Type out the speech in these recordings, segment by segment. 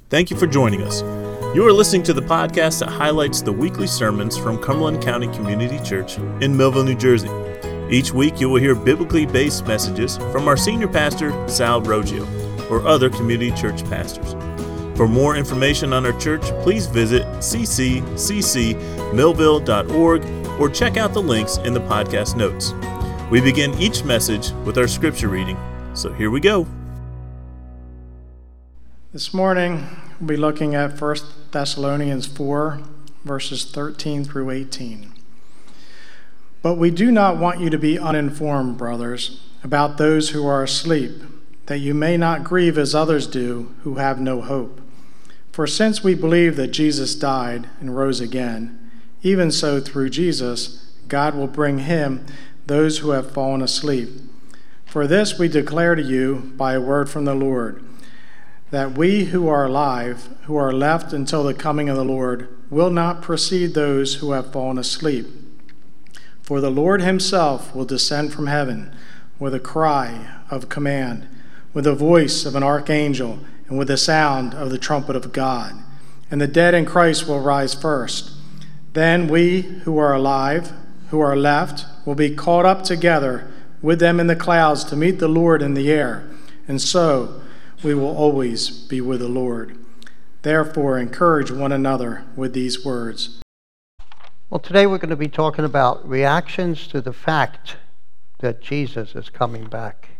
Thank you for joining us. You are listening to the podcast that highlights the weekly sermons from Cumberland County Community Church in Millville, New Jersey. Each week you will hear biblically based messages from our senior pastor, Sal Roggio, or other community church pastors. For more information on our church, please visit cccmillville.org or check out the links in the podcast notes. We begin each message with our scripture reading, so here we go. This morning, we'll be looking at 1 Thessalonians 4, verses 13 through 18. But we do not want you to be uninformed, brothers, about those who are asleep, that you may not grieve as others do who have no hope. For since we believe that Jesus died and rose again, even so through Jesus, God will bring him those who have fallen asleep. For this we declare to you by a word from the Lord, that we who are alive, who are left until the coming of the Lord, will not precede those who have fallen asleep. For the Lord himself will descend from heaven with a cry of command, with the voice of an archangel, and with the sound of the trumpet of God. And the dead in Christ will rise first. Then we who are alive, who are left, will be caught up together with them in the clouds to meet the Lord in the air. And so we will always be with the Lord. Therefore, encourage one another with these words. Well, today we're going to be talking about reactions to the fact that Jesus is coming back.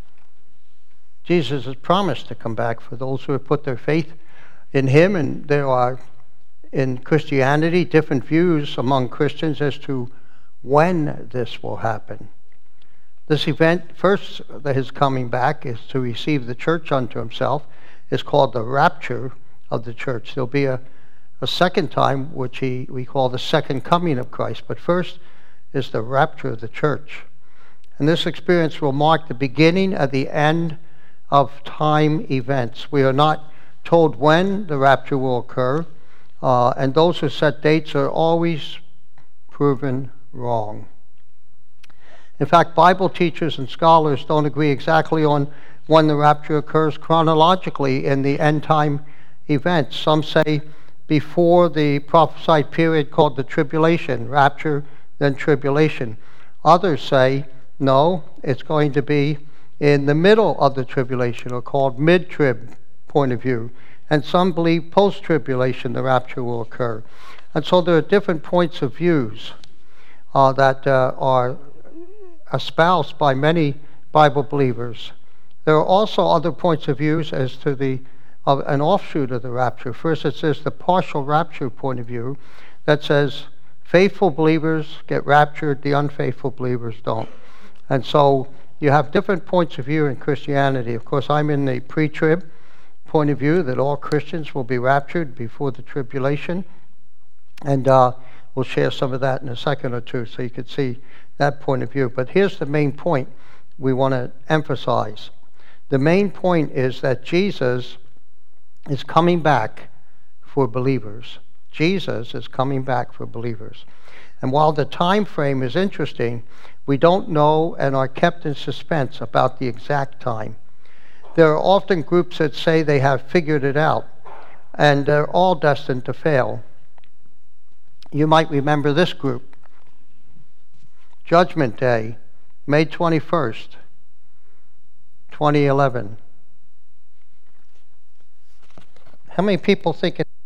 Jesus has promised to come back for those who have put their faith in him, and there are, in Christianity, different views among Christians as to when this will happen. This event, first, that his coming back is to receive the church unto himself, is called the rapture of the church. There'll be a second time, which we call the second coming of Christ. But first is the rapture of the church. And this experience will mark the beginning of the end of time events. We are not told when the rapture will occur, and those who set dates are always proven wrong. In fact, Bible teachers and scholars don't agree exactly on when the rapture occurs chronologically in the end time events. Some say before the prophesied period called the tribulation, rapture, then tribulation. Others say, no, it's going to be in the middle of the tribulation, or called mid-trib point of view. And some believe post-tribulation the rapture will occur. And so there are different points of views that are espoused by many Bible believers. There are also other points of views as to an offshoot of the rapture. First, it says the partial rapture point of view that says faithful believers get raptured, the unfaithful believers don't. And so you have different points of view in Christianity. Of course, I'm in the pre-trib point of view that all Christians will be raptured before the tribulation. And we'll share some of that in a second or two so you can see that point of view. But here's the main point we want to emphasize. The main point is that Jesus is coming back for believers. Jesus is coming back for believers. And while the time frame is interesting, we don't know and are kept in suspense about the exact time. There are often groups that say they have figured it out, and they're all destined to fail. You might remember this group. Judgment Day, May 21st, 2011. How many people think it's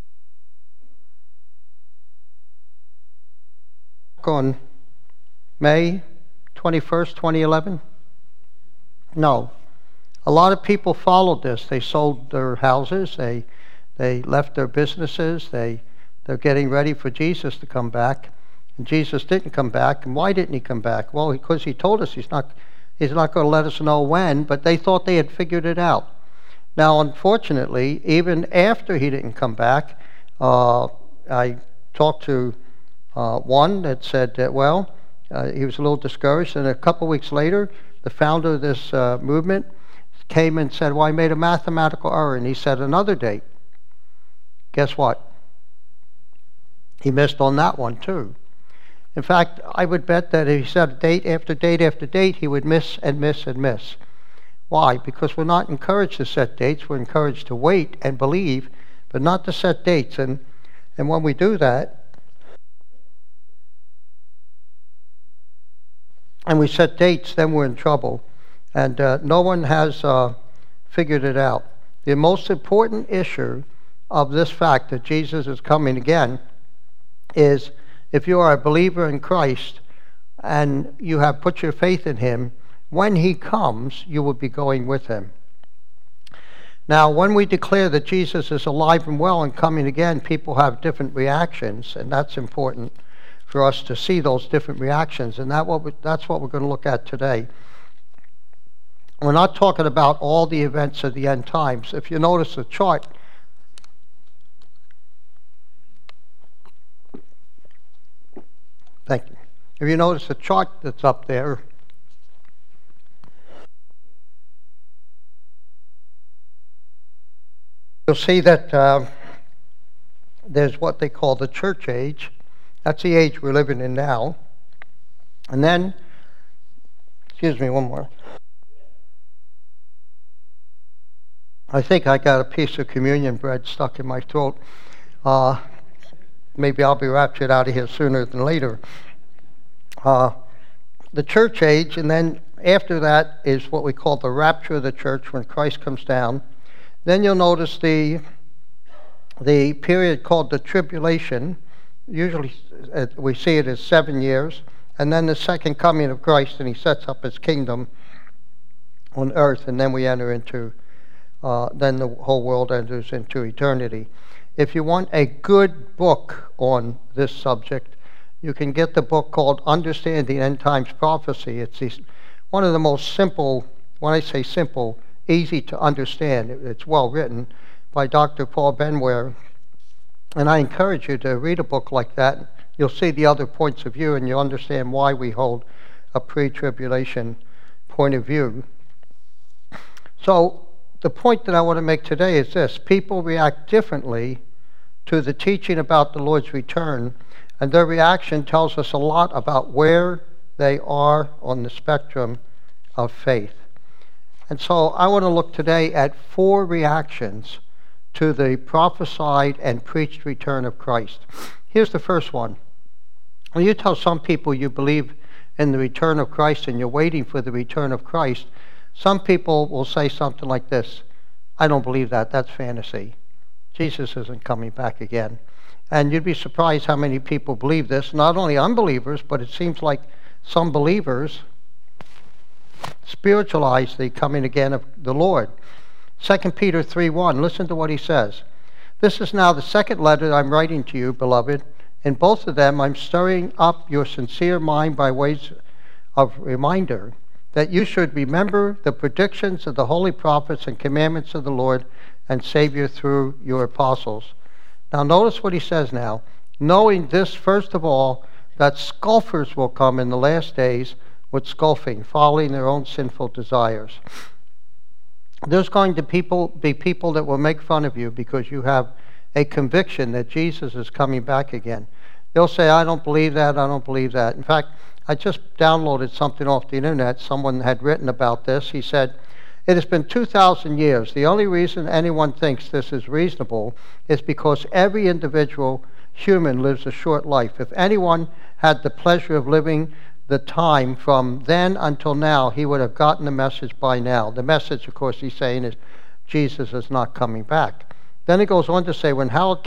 on May 21st, 2011? No. A lot of people followed this. They sold their houses. They left their businesses. They're getting ready for Jesus to come back. And Jesus didn't come back. And why didn't he come back? Well, because he told us he's not going to let us know when, but they thought they had figured it out. Now, unfortunately, even after he didn't come back, I talked to one that said that, he was a little discouraged. And a couple weeks later, the founder of this movement came and said, I made a mathematical error. And he said another date. Guess what? He missed on that one, too. In fact, I would bet that if he said date after date after date, he would miss and miss and miss. Why? Because we're not encouraged to set dates. We're encouraged to wait and believe, but not to set dates. And when we do that, and we set dates, then we're in trouble. And no one has figured it out. The most important issue of this fact that Jesus is coming again is if you are a believer in Christ and you have put your faith in him, when he comes, you will be going with him. Now, when we declare that Jesus is alive and well and coming again, people have different reactions, and that's important for us to see those different reactions, and that's what we're going to look at today. We're not talking about all the events of the end times. If you notice the chart, thank you. If you notice the chart that's up there, you'll see that there's what they call the church age. That's the age we're living in now. And then, excuse me, one more. I think I got a piece of communion bread stuck in my throat. Maybe I'll be raptured out of here sooner than later. The church age, and then after that is what we call the rapture of the church when Christ comes down. Then you'll notice the period called the tribulation. Usually we see it as 7 years. And then the second coming of Christ, and he sets up his kingdom on earth, and then we enter into, then the whole world enters into eternity. If you want a good book on this subject, you can get the book called Understanding End Times Prophecy. It's one of the most simple, when I say simple, easy to understand. It's well written by Dr. Paul Benware. And I encourage you to read a book like that. You'll see the other points of view and you'll understand why we hold a pre-tribulation point of view. So the point that I want to make today is this. People react differently to the teaching about the Lord's return, and their reaction tells us a lot about where they are on the spectrum of faith. And so I want to look today at 4 reactions to the prophesied and preached return of Christ. Here's the first one. When you tell some people you believe in the return of Christ and you're waiting for the return of Christ, some people will say something like this: I don't believe that. That's fantasy. Jesus isn't coming back again. And you'd be surprised how many people believe this. Not only unbelievers, but it seems like some believers spiritualize the coming again of the Lord. 2 Peter 3:1, listen to what he says. This is now the second letter I'm writing to you, beloved. In both of them, I'm stirring up your sincere mind by ways of reminder that you should remember the predictions of the holy prophets and commandments of the Lord and Savior through your apostles. Now notice what he says now. Knowing this, first of all, that scoffers will come in the last days with scoffing, following their own sinful desires. There's going to be people that will make fun of you because you have a conviction that Jesus is coming back again. They'll say, I don't believe that, I don't believe that. In fact, I just downloaded something off the internet. Someone had written about this. He said, it has been 2,000 years. The only reason anyone thinks this is reasonable is because every individual human lives a short life. If anyone had the pleasure of living the time from then until now, he would have gotten the message by now. The message, of course, he's saying is Jesus is not coming back. Then he goes on to say, when the Howard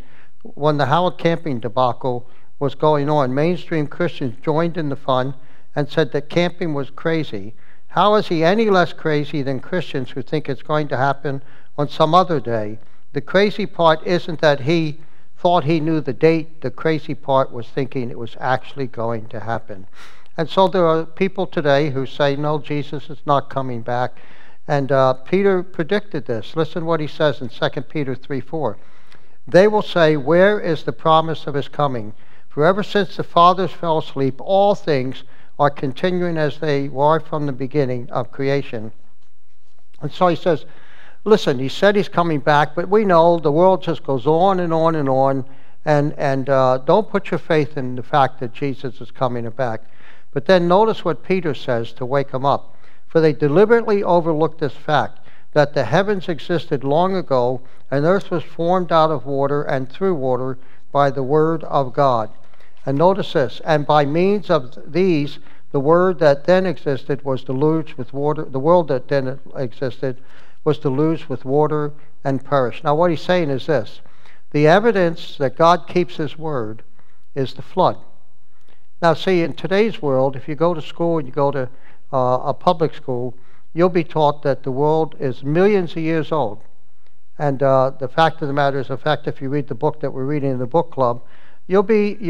camping debacle was going on, mainstream Christians joined in the fun and said that camping was crazy. How is he any less crazy than Christians who think it's going to happen on some other day? The crazy part isn't that he thought he knew the date. The crazy part was thinking it was actually going to happen. And so there are people today who say, no, Jesus is not coming back. And Peter predicted this. Listen what he says in 2 Peter 3:4. They will say, where is the promise of his coming? For ever since the fathers fell asleep, all things are continuing as they were from the beginning of creation. And so he says, listen, he said he's coming back, but we know the world just goes on and on and on, and don't put your faith in the fact that Jesus is coming back. But then notice what Peter says to wake him up. For they deliberately overlooked this fact, that the heavens existed long ago, and earth was formed out of water and through water by the word of God. And notice this, and by means of these, the word that then existed was deluged with water. The world that then existed was deluged with water and perished. Now what he's saying is this: the evidence that God keeps his word is the flood. Now see, in today's world, if you go to school and you go to a public school, you'll be taught that the world is millions of years old. And the fact of the matter is, in fact, if you read the book that we're reading in the book club, it'll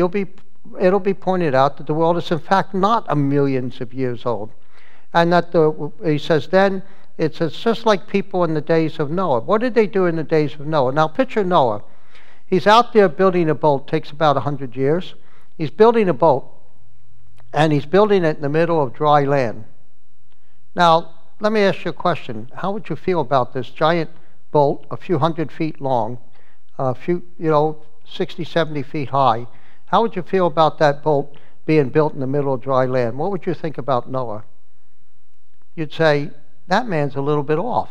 be pointed out that the world is in fact not a millions of years old. And that he says then, it's just like people in the days of Noah. What did they do in the days of Noah? Now picture Noah. He's out there building a boat. Takes about 100 years. He's building a boat, and he's building it in the middle of dry land. Now, let me ask you a question. How would you feel about this giant boat, a few 100 feet long, a few, 60, 70 feet high? How would you feel about that boat being built in the middle of dry land? What would you think about Noah? You'd say, that man's a little bit off.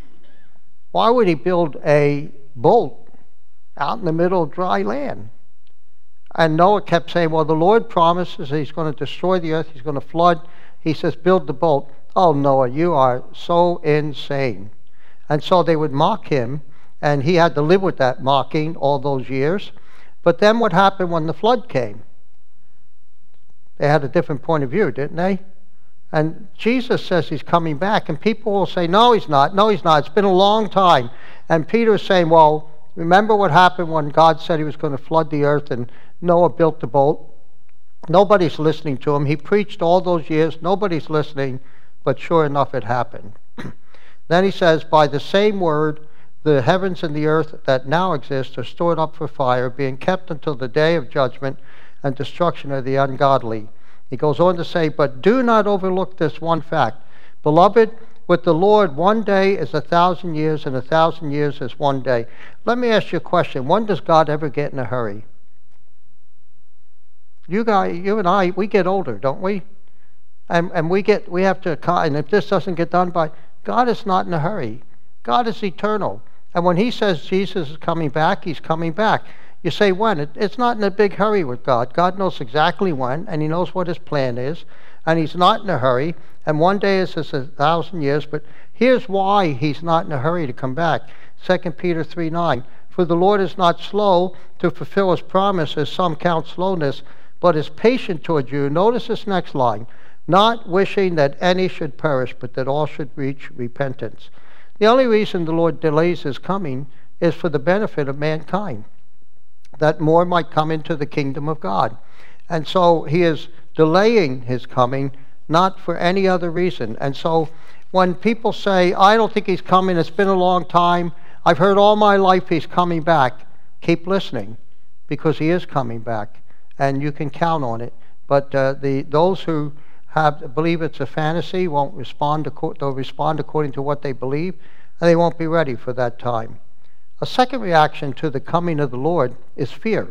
Why would he build a boat out in the middle of dry land? And Noah kept saying, well, the Lord promises he's going to destroy the earth, he's going to flood. He says, build the boat. Oh, Noah, you are so insane. And so they would mock him, and he had to live with that mocking all those years. But then what happened when the flood came? They had a different point of view, didn't they? And Jesus says he's coming back, and people will say, no, he's not. No, he's not. It's been a long time. And Peter is saying, well, remember what happened when God said he was going to flood the earth and Noah built the boat? Nobody's listening to him. He preached all those years. Nobody's listening, but sure enough, it happened. Then he says, by the same word, the heavens and the earth that now exist are stored up for fire, being kept until the day of judgment and destruction of the ungodly. He goes on to say, but do not overlook this one fact. Beloved, with the Lord, one day is 1,000 years, and 1,000 years is one day. Let me ask you a question. When does God ever get in a hurry? You and I, we get older, don't we? And we have to, and if this doesn't get done by, God is not in a hurry. God is eternal. And when he says Jesus is coming back, he's coming back. You say when? It's not in a big hurry with God. God knows exactly when, and he knows what his plan is, and he's not in a hurry. And one day is 1,000 years, but here's why he's not in a hurry to come back. 2 Peter 3:9. For the Lord is not slow to fulfill his promise, as some count slowness, but is patient toward you. Notice this next line. Not wishing that any should perish, but that all should reach repentance. The only reason the Lord delays his coming is for the benefit of mankind, that more might come into the kingdom of God. And so he is delaying his coming, not for any other reason. And so when people say, I don't think he's coming, it's been a long time, I've heard all my life he's coming back, keep listening, because he is coming back, and you can count on it. But those who believe it's a fantasy won't respond. They'll respond according to what they believe, and they won't be ready for that time. A second reaction to the coming of the Lord is fear.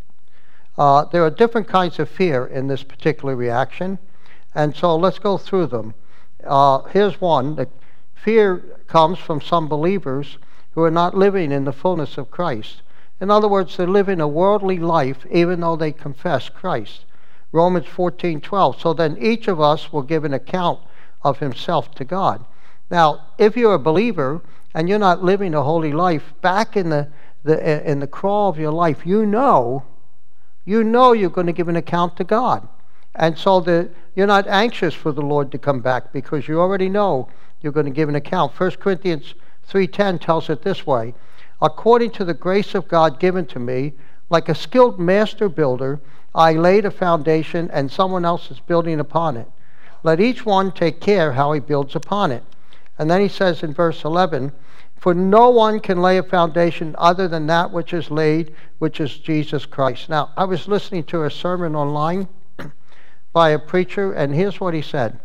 There are different kinds of fear in this particular reaction, and so let's go through them. Here's one. The fear comes from some believers who are not living in the fullness of Christ. In other words, they're living a worldly life even though they confess Christ. Romans 14:12. So then each of us will give an account of himself to God. Now, if you're a believer and you're not living a holy life, back in the crawl of your life, you know you're going to give an account to God. And so you're not anxious for the Lord to come back because you already know you're going to give an account. 1 Corinthians 3:10 tells it this way. According to the grace of God given to me, like a skilled master builder, I laid a foundation and someone else is building upon it. Let each one take care how he builds upon it. And then he says in verse 11, for no one can lay a foundation other than that which is laid, which is Jesus Christ. Now, I was listening to a sermon online by a preacher, and here's what he said.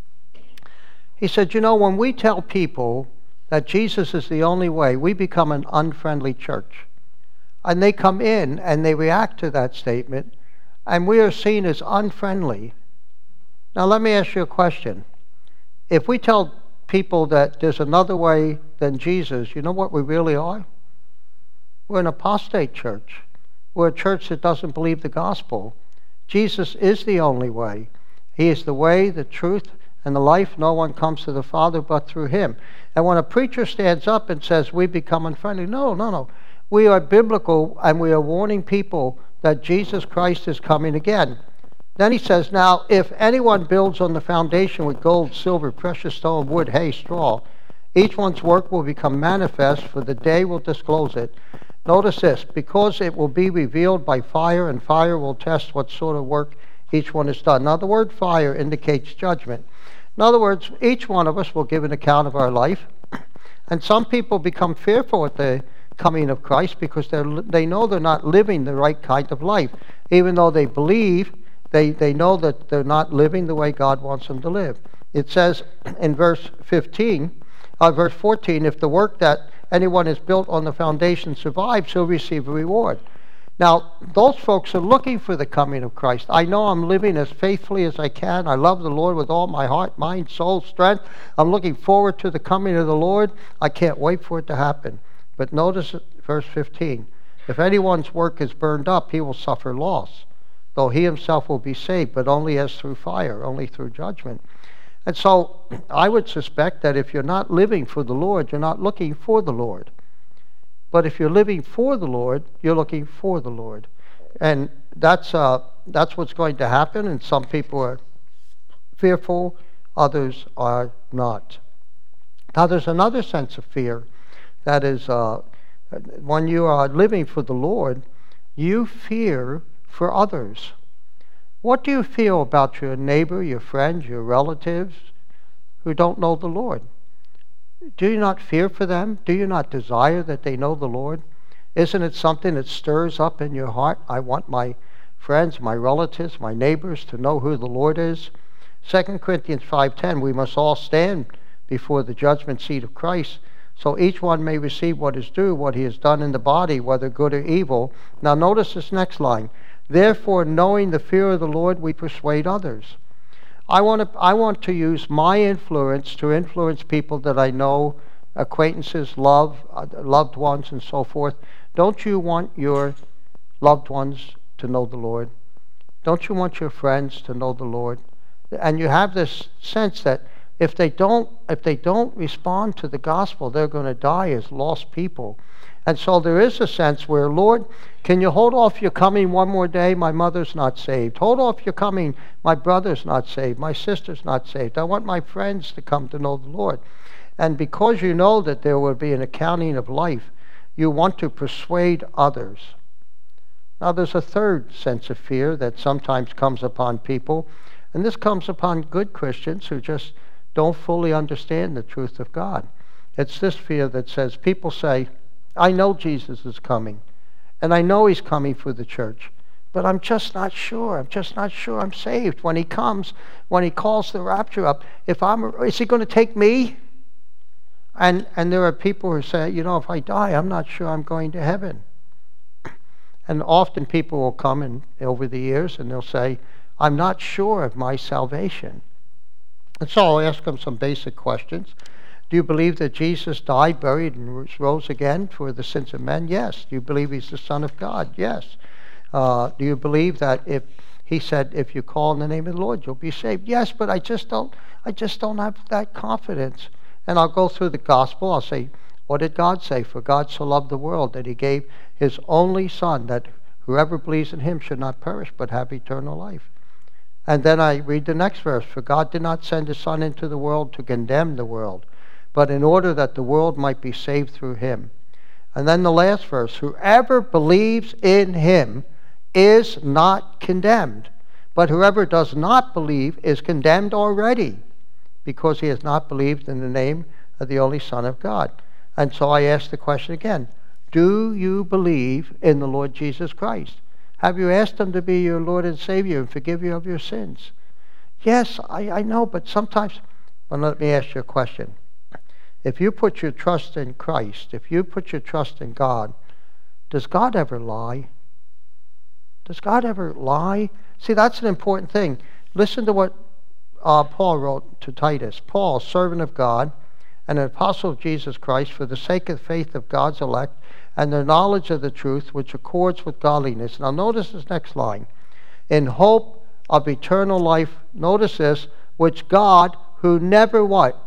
He said, when we tell people that Jesus is the only way, we become an unfriendly church. And they come in and they react to that statement, and we are seen as unfriendly. Now let me ask you a question. If we tell people that there's another way than Jesus, you know what we really are? We're an apostate church. We're a church that doesn't believe the gospel. Jesus is the only way. He is the way, the truth, and the life. No one comes to the Father but through him. And when a preacher stands up and says, we become unfriendly, no. We are biblical, and we are warning people that Jesus Christ is coming again. Then he says, now, if anyone builds on the foundation with gold, silver, precious stone, wood, hay, straw, each one's work will become manifest, for the day will disclose it. Notice this, because it will be revealed by fire, and fire will test what sort of work each one has done. Now, the word fire indicates judgment. In other words, each one of us will give an account of our life. And some people become fearful at the coming of Christ because they know they're not living the right kind of life. Even though they believe, they know that they're not living the way God wants them to live. It says in verse 14, if the work that anyone has built on the foundation survives, he'll receive a reward. Now, those folks are looking for the coming of Christ. I know I'm living as faithfully as I can. I love the Lord with all my heart, mind, soul, strength. I'm looking forward to the coming of the Lord. I can't wait for it to happen. But notice verse 15. If anyone's work is burned up, he will suffer loss, though he himself will be saved, but only as through fire, only through judgment. And so I would suspect that if you're not living for the Lord, you're not looking for the Lord. But if you're living for the Lord, you're looking for the Lord. And that's what's going to happen, and some people are fearful, others are not. Now, there's another sense of fear. That is, when you are living for the Lord, you fear for others. What do you feel about your neighbor, your friends, your relatives who don't know the Lord? Do you not fear for them? Do you not desire that they know the Lord? Isn't it something that stirs up in your heart? I want my friends, my relatives, my neighbors to know who the Lord is. 2 Corinthians 5:10, we must all stand before the judgment seat of Christ, so each one may receive what is due, what he has done in the body, whether good or evil. Now notice this next line. Therefore, knowing the fear of the Lord, we persuade others. I want to use my influence to influence people that I know, acquaintances, loved ones, and so forth. Don't you want your loved ones to know the Lord? Don't you want your friends to know the Lord? And you have this sense that if they don't respond to the gospel, they're going to die as lost people. And so there is a sense where, Lord, can you hold off your coming one more day? My mother's not saved. Hold off your coming. My brother's not saved. My sister's not saved. I want my friends to come to know the Lord. And because you know that there will be an accounting of life, you want to persuade others. Now, there's a third sense of fear that sometimes comes upon people, and this comes upon good Christians who just don't fully understand the truth of God. It's this fear that says, people say, I know Jesus is coming, and I know he's coming for the church, but I'm just not sure. I'm just not sure I'm saved. When he comes, when he calls the rapture up, is he going to take me? And there are people who say, if I die, I'm not sure I'm going to heaven. And often people will come in over the years and they'll say, I'm not sure of my salvation. And so I'll ask them some basic questions. Do you believe that Jesus died, buried, and rose again for the sins of men? Yes. Do you believe he's the Son of God? Yes. Do you believe that if he said, if you call in the name of the Lord, you'll be saved? Yes, but I just don't have that confidence. And I'll go through the gospel. I'll say, what did God say? For God so loved the world that he gave his only Son, that whoever believes in him should not perish but have eternal life. And then I read the next verse. For God did not send his Son into the world to condemn the world, but in order that the world might be saved through him. And then the last verse, whoever believes in him is not condemned, but whoever does not believe is condemned already, because he has not believed in the name of the only Son of God. And so I ask the question again, do you believe in the Lord Jesus Christ? Have you asked him to be your Lord and Savior and forgive you of your sins? Yes, I know, but sometimes, well, let me ask you a question. If you put your trust in Christ, if you put your trust in God, does God ever lie? Does God ever lie? See, that's an important thing. Listen to what Paul wrote to Titus, Paul, servant of God and an apostle of Jesus Christ, for the sake of the faith of God's elect and the knowledge of the truth which accords with godliness. Now notice this next line. In hope of eternal life, notice this, which God, who never what?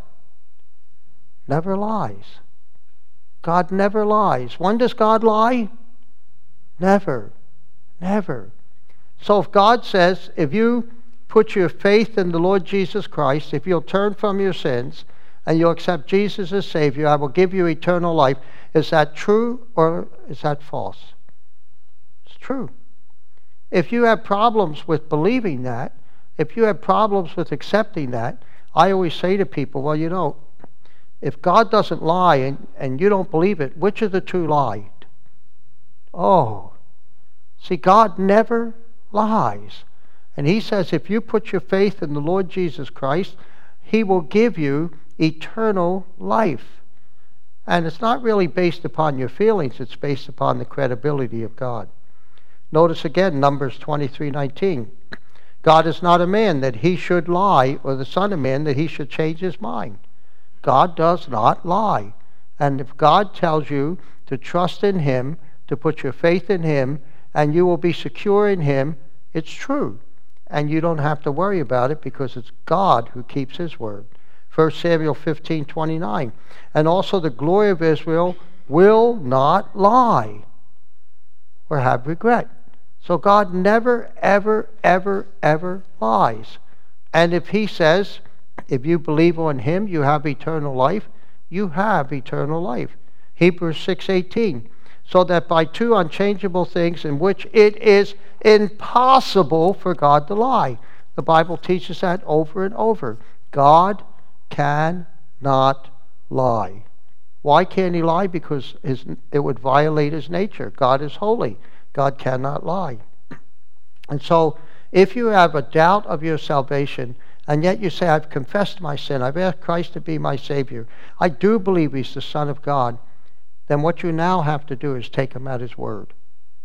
Never lies. God never lies. When does God lie? Never. Never. So if God says, if you put your faith in the Lord Jesus Christ, if you'll turn from your sins and you'll accept Jesus as Savior, I will give you eternal life. Is that true or is that false? It's true. If you have problems with believing that, if you have problems with accepting that, I always say to people, well, you know, if God doesn't lie and you don't believe it, which of the two lied? Oh, see, God never lies. And he says if you put your faith in the Lord Jesus Christ, he will give you eternal life. And it's not really based upon your feelings, it's based upon the credibility of God. Notice again, Numbers 23:19. God is not a man that he should lie, or the son of man that he should change his mind. God does not lie. And if God tells you to trust in him, to put your faith in him, and you will be secure in him, it's true. And you don't have to worry about it because it's God who keeps his word. 1 Samuel 15:29. And also the glory of Israel will not lie or have regret. So God never, ever, ever, ever lies. And if he says, if you believe on him, you have eternal life, you have eternal life. Hebrews 6:18. So that by two unchangeable things in which it is impossible for God to lie. The Bible teaches that over and over. God cannot lie. Why can't he lie? Because it would violate his nature. God is holy. God cannot lie. And so, if you have a doubt of your salvation, and yet you say, I've confessed my sin, I've asked Christ to be my Savior, I do believe he's the Son of God, then what you now have to do is take him at his word.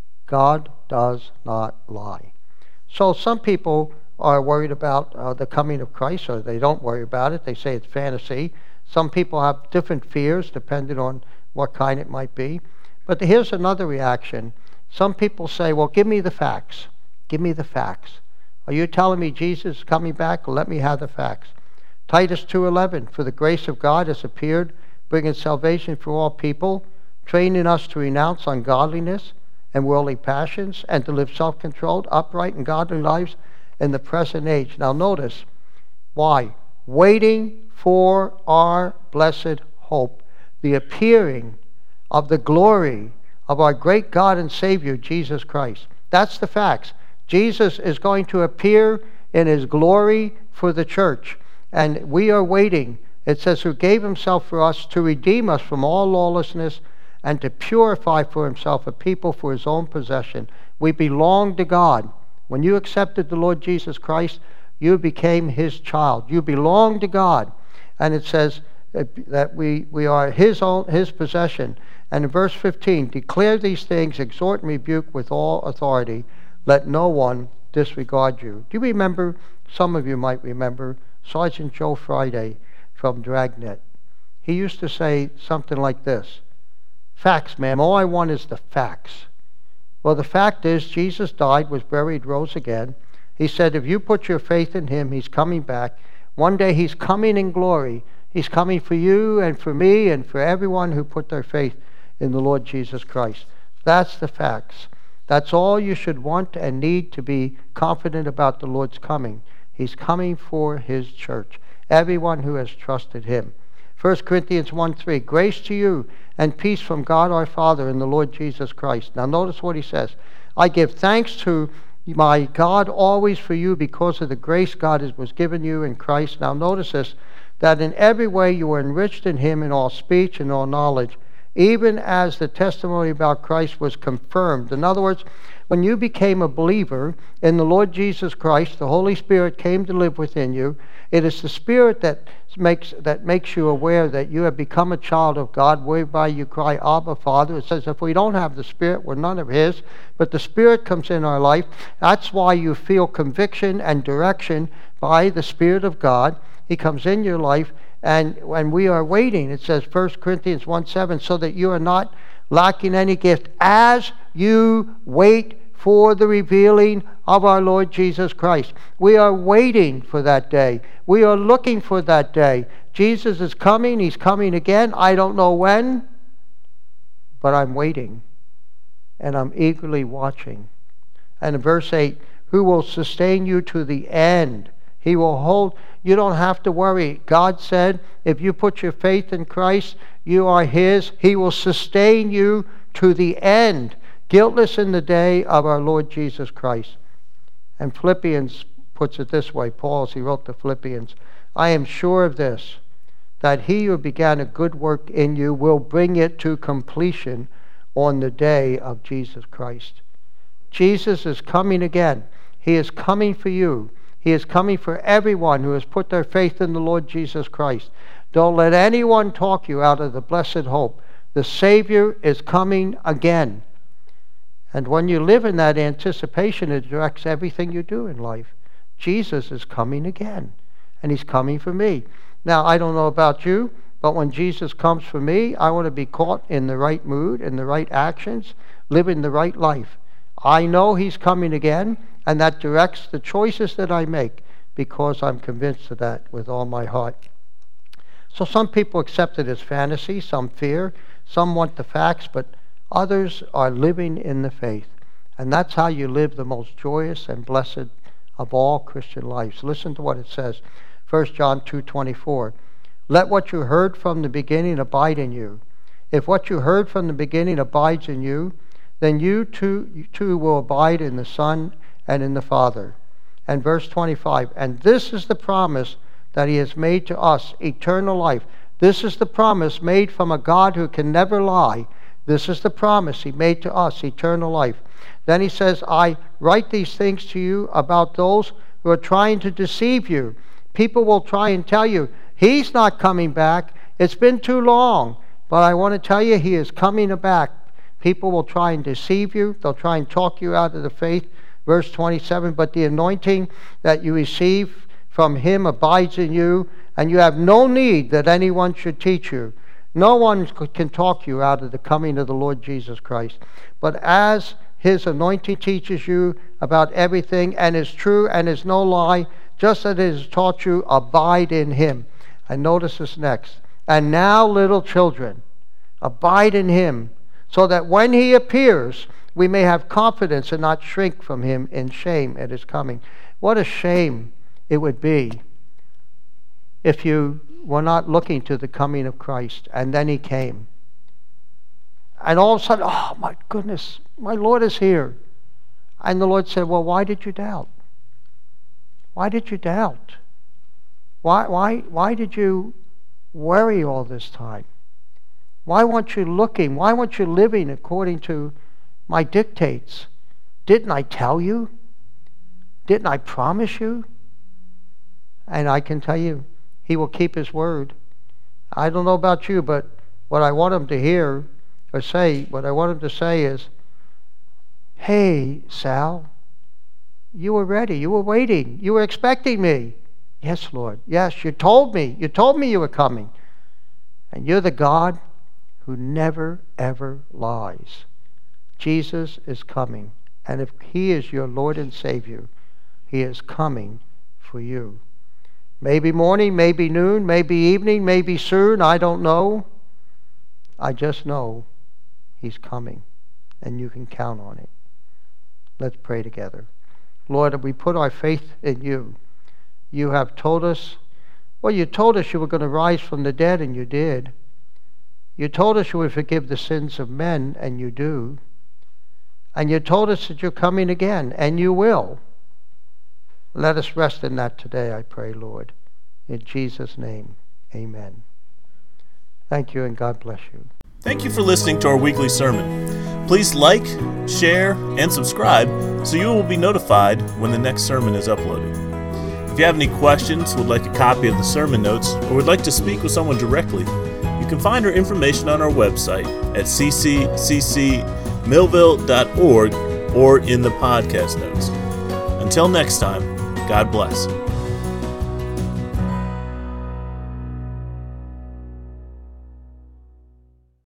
God does not lie. So some people are worried about the coming of Christ, or they don't worry about it. They say it's fantasy. Some people have different fears depending on what kind it might be. But here's another reaction. Some people say, well, give me the facts. Give me the facts. Are you telling me Jesus is coming back? Well, let me have the facts. Titus 2:11, for the grace of God has appeared, bringing salvation for all people, training us to renounce ungodliness and worldly passions, and to live self-controlled, upright, and godly lives in the present age. Now notice, why? Waiting for our blessed hope, the appearing of the glory of our great God and Savior, Jesus Christ. That's the facts. Jesus is going to appear in his glory for the church, and we are waiting. It says, who gave himself for us to redeem us from all lawlessness and to purify for himself a people for his own possession. We belong to God. When you accepted the Lord Jesus Christ, you became his child. You belong to God. And it says that we are his possession. And in verse 15, declare these things, exhort and rebuke with all authority. Let no one disregard you. Do you remember, some of you might remember, Sergeant Joe Friday from Dragnet. He used to say something like this, facts, ma'am, all I want is the facts. Well, the fact is, Jesus died, was buried, rose again. He said, if you put your faith in him, he's coming back. One day he's coming in glory. He's coming for you and for me and for everyone who put their faith in the Lord Jesus Christ. That's the facts. That's all you should want and need to be confident about the Lord's coming. He's coming for his church, everyone who has trusted him. 1 Corinthians 1:3, grace to you and peace from God our Father and the Lord Jesus Christ. Now notice what he says. I give thanks to my God always for you because of the grace God was given you in Christ. Now notice this, that in every way you are enriched in him in all speech and all knowledge, even as the testimony about Christ was confirmed. In other words, when you became a believer in the Lord Jesus Christ, the Holy Spirit came to live within you. It is the Spirit that makes you aware that you have become a child of God, whereby you cry, Abba, Father. It says if we don't have the Spirit, we're none of His, but the Spirit comes in our life. That's why you feel conviction and direction by the Spirit of God. He comes in your life, and when we are waiting, it says 1 Corinthians 1:7, so that you are not lacking any gift as you wait for the revealing of our Lord Jesus Christ. We are waiting for that day. We are looking for that day. Jesus is coming. He's coming again. I don't know when, but I'm waiting, and I'm eagerly watching. And in verse 8, who will sustain you to the end. He will hold. You don't have to worry. God said, if you put your faith in Christ, you are His. He will sustain you to the end, guiltless in the day of our Lord Jesus Christ. And Philippians puts it this way, Paul, as he wrote the Philippians, I am sure of this, that He who began a good work in you will bring it to completion on the day of Jesus Christ. Jesus is coming again. He is coming for you. He is coming for everyone who has put their faith in the Lord Jesus Christ. Don't let anyone talk you out of the blessed hope. The Savior is coming again. And when you live in that anticipation, it directs everything you do in life. Jesus is coming again, and He's coming for me. Now, I don't know about you, but when Jesus comes for me, I want to be caught in the right mood, in the right actions, living the right life. I know He's coming again, and that directs the choices that I make because I'm convinced of that with all my heart. So some people accept it as fantasy, some fear, some want the facts, but others are living in the faith. And that's how you live the most joyous and blessed of all Christian lives. Listen to what it says. 1 John 2:24. Let what you heard from the beginning abide in you. If what you heard from the beginning abides in you, then you too will abide in the Son and in the Father. And verse 25. And this is the promise that He has made to us, eternal life. This is the promise made from a God who can never lie. This is the promise He made to us, eternal life. Then He says, I write these things to you about those who are trying to deceive you. People will try and tell you, He's not coming back. It's been too long. But I want to tell you, He is coming back. People will try and deceive you. They'll try and talk you out of the faith. Verse 27, but the anointing that you receive from Him abides in you, and you have no need that anyone should teach you. No one can talk you out of the coming of the Lord Jesus Christ. But as His anointing teaches you about everything and is true and is no lie, just as it has taught you, abide in Him. And notice this next. And now, little children, abide in Him, so that when He appears, we may have confidence and not shrink from Him in shame at His coming. What a shame it would be if you were not looking to the coming of Christ, and then He came. And all of a sudden, oh my goodness, my Lord is here. And the Lord said, well, why did you doubt? Why did you doubt? Why did you worry all this time? Why weren't you looking? Why weren't you living according to my dictates? Didn't I tell you? Didn't I promise you? And I can tell you, He will keep His word. I don't know about you, but what I want Him to hear or say, what I want Him to say is, hey, Sal, you were ready. You were waiting. You were expecting me. Yes, Lord. Yes, you told me. You told me you were coming. And you're the God who never, ever lies. Jesus is coming. And if He is your Lord and Savior, He is coming for you. Maybe morning, maybe noon, maybe evening, maybe soon, I don't know. I just know He's coming, and you can count on it. Let's pray together. Lord, we put our faith in You. You have told us, well, You told us You were going to rise from the dead, and You did. You told us You would forgive the sins of men, and You do. And You told us that You're coming again, and You will. Let us rest in that today, I pray, Lord. In Jesus' name, amen. Thank you, and God bless you. Thank you for listening to our weekly sermon. Please like, share, and subscribe so you will be notified when the next sermon is uploaded. If you have any questions, would like a copy of the sermon notes, or would like to speak with someone directly, you can find our information on our website at cccmillville.org or in the podcast notes. Until next time, God bless.